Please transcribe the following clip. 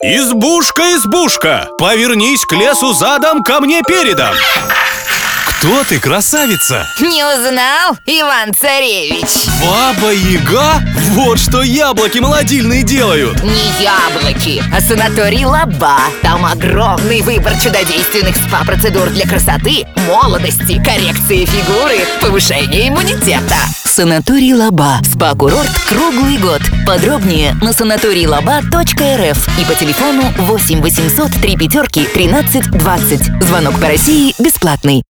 Избушка, избушка, повернись к лесу задом, ко мне передом. Кто ты, красавица? Не узнал, Иван-царевич? Баба-Яга? Вот что яблоки молодильные делают. Не яблоки, а санаторий Лаба. Там огромный выбор чудодейственных СПА-процедур для красоты, молодости, коррекции фигуры, повышения иммунитета. Санаторий Лаба. СПА-курорт круглый год. Подробнее на санаторийлаба.рф и по телефону 8 800 3 5 13 20. Звонок по России бесплатный.